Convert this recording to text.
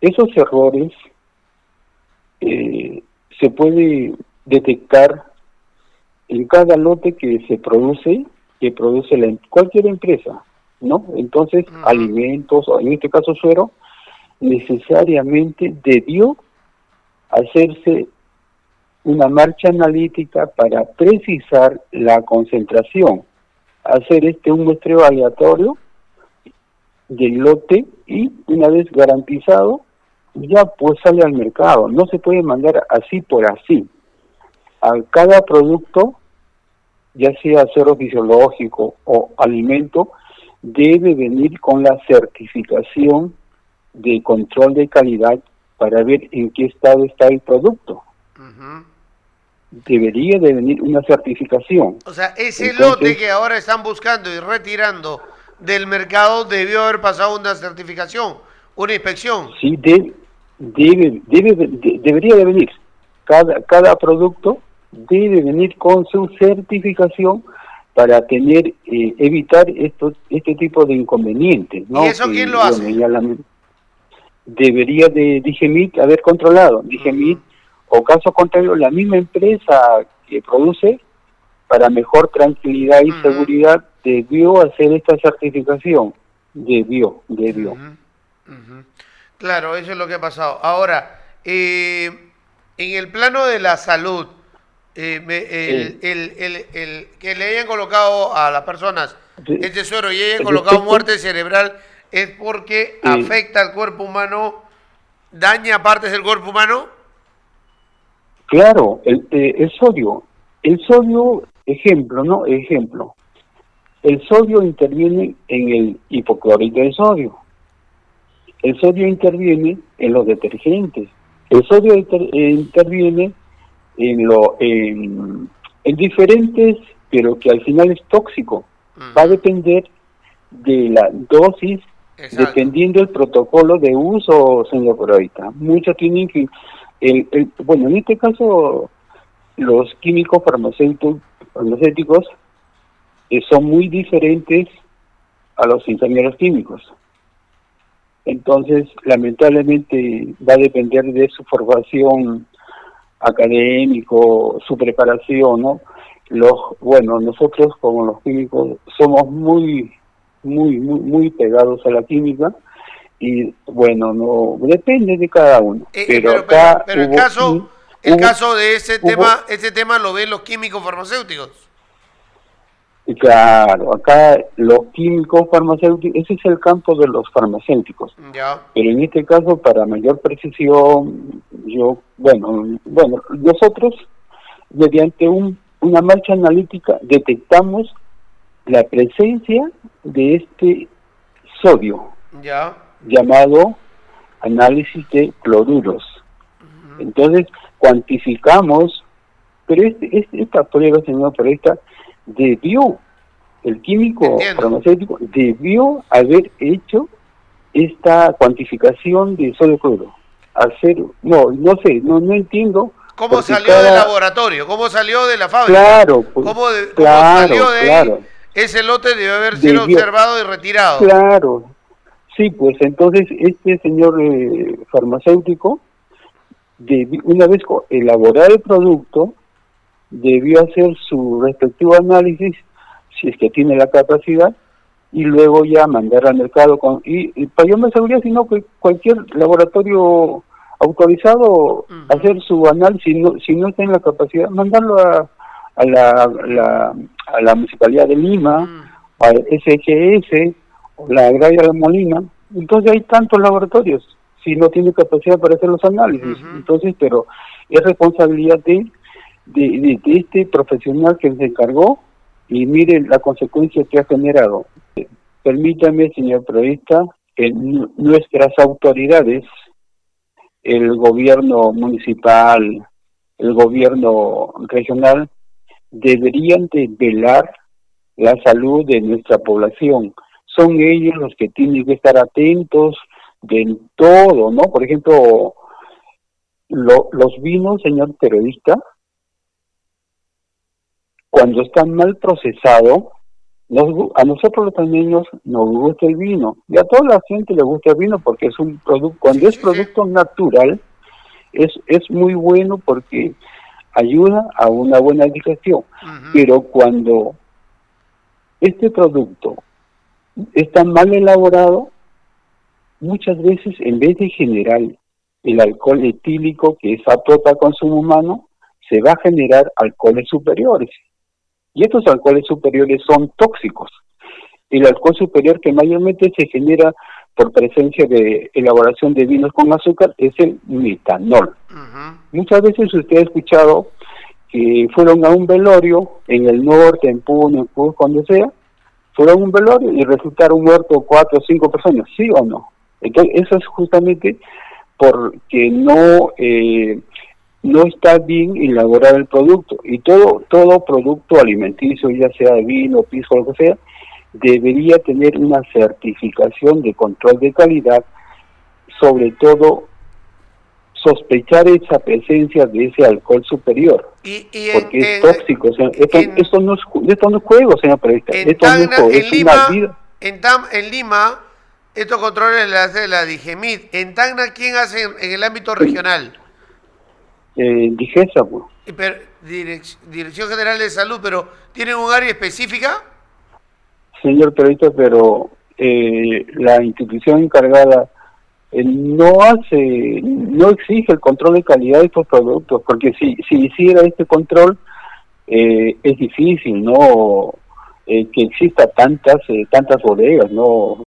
Esos errores se puede detectar en cada lote que produce cualquier empresa, ¿no? Entonces, alimentos, o en este caso suero, necesariamente debió hacerse una marcha analítica para precisar la concentración, hacer un muestreo aleatorio del lote y una vez garantizado, ya pues sale al mercado. No se puede mandar así por así. A cada producto, ya sea suero fisiológico o alimento, debe venir con la certificación de control de calidad para ver en qué estado está el producto. Debería de venir una certificación. O sea, ese lote que ahora están buscando y retirando del mercado debió haber pasado una certificación, una inspección. Sí, debería de venir. Cada producto debe venir con su certificación para evitar este tipo de inconvenientes, ¿no? ¿Y eso quién lo hace? Debería de Digemit haber controlado. Digemit, o caso contrario, la misma empresa que produce, para mejor tranquilidad y seguridad, debió hacer esta certificación. Debió. Claro, eso es lo que ha pasado. Ahora, en el plano de la salud, el que le hayan colocado a las personas este suero y hayan colocado muerte cerebral, ¿es porque afecta al cuerpo humano, daña partes del cuerpo humano? Claro, el sodio, ejemplo, ¿no? El sodio interviene en el hipoclorito de sodio. El sodio interviene en los detergentes. El sodio interviene en diferentes, pero que al final es tóxico. Va a depender de la dosis. Exacto. Dependiendo del protocolo de uso, señor Poroita. Muchos tienen que... bueno, en este caso, los químicos farmacéuticos son muy diferentes a los ingenieros químicos. Entonces, lamentablemente, va a depender de su formación académico, su preparación, ¿no? Nosotros como los químicos somos muy pegados a la química y bueno, no depende de cada uno. Pero el caso de ese tema lo ven los químicos farmacéuticos. Claro, acá los químicos farmacéuticos, ese es el campo de los farmacéuticos. Ya. Pero en este caso, para mayor precisión, nosotros mediante una marcha analítica detectamos la presencia de este sodio, llamado análisis de cloruros. Entonces, cuantificamos, pero esta prueba, señor Poroita, el químico farmacéutico debió haber hecho esta cuantificación de sodio cloruro. No entiendo. ¿Cómo salió del laboratorio? ¿Cómo salió de la fábrica? Claro, ¿Cómo salió de ahí? Ese lote debe haber sido observado y retirado. Claro, sí, pues entonces este señor farmacéutico, una vez elaborado el producto, debió hacer su respectivo análisis, si es que tiene la capacidad, y luego ya mandar al mercado y para yo me aseguraría, sino que cualquier laboratorio autorizado hacer su análisis, si no está en la capacidad, mandarlo a la Municipalidad de Lima, al SGS, o la Agraria de Molina. Entonces hay tantos laboratorios, si no tiene capacidad para hacer los análisis. Entonces, pero es responsabilidad de este profesional que se encargó, y miren la consecuencia que ha generado. Permítame, señor periodista, que nuestras autoridades, el gobierno municipal, el gobierno regional, deberían de velar la salud de nuestra población. Son ellos los que tienen que estar atentos de todo, ¿no? Por ejemplo, los vinos, señor periodista, cuando están mal procesados, A nosotros los panameños nos gusta el vino, y a toda la gente le gusta el vino porque es un producto, cuando es producto natural, es muy bueno porque ayuda a una buena digestión. Pero cuando este producto está mal elaborado, muchas veces en vez de generar el alcohol etílico que es apto para consumo humano, se va a generar alcoholes superiores. Y estos alcoholes superiores son tóxicos. El alcohol superior que mayormente se genera por presencia de elaboración de vinos con azúcar es el metanol. Muchas veces usted ha escuchado que fueron a un velorio en el norte, en Puno, en Cusco, donde sea, fueron a un velorio y resultaron muertos 4 o 5 personas, ¿sí o no? Entonces eso es justamente porque no está bien elaborado el producto, y todo producto alimenticio, ya sea vino, pisco, lo que sea, debería tener una certificación de control de calidad, sobre todo sospechar esa presencia de ese alcohol superior, porque es tóxico. O sea, esto no es juego, señor periodista, esto no es juego, es una vida. En Lima, estos controles le hace la DIGEMID. En Tacna, ¿quién hace en el ámbito regional? DIGESA, pues. Pero, Dirección General de Salud, pero ¿tienen un área específica? Señor periodista, pero la institución encargada no exige el control de calidad de estos productos, porque si hiciera este control, es difícil, ¿no? Que exista tantas bodegas, ¿no?